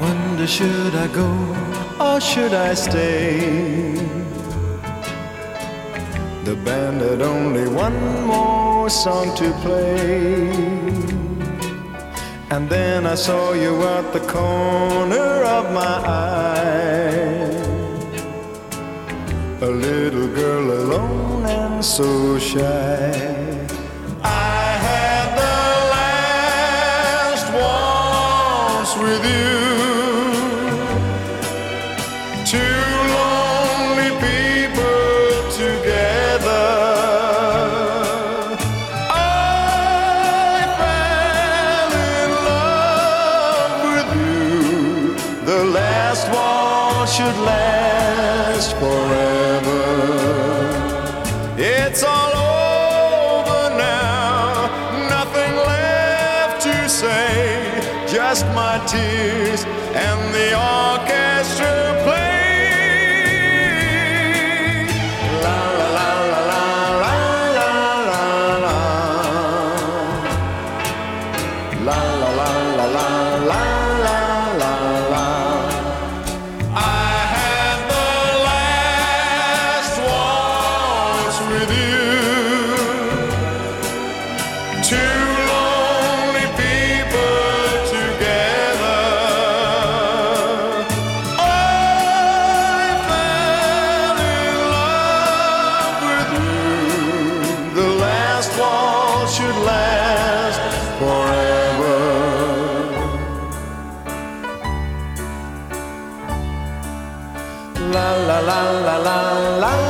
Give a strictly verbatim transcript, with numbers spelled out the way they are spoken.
wonder, should I go or should I stay? The band had only one more song to play, and then I saw you at the corner of my eye, a little girl alone and so shy. I had the last waltz with you, two lonely people together. I fell in love with you. The last waltz should last forever. It's all over now, nothing left to say, just my tears and the orchestra play. La la la la la la la la la la la la la la la la la. I had the last waltz with you, two lonely people together. I fell in love with you. The last waltz should last forever. La la la la la la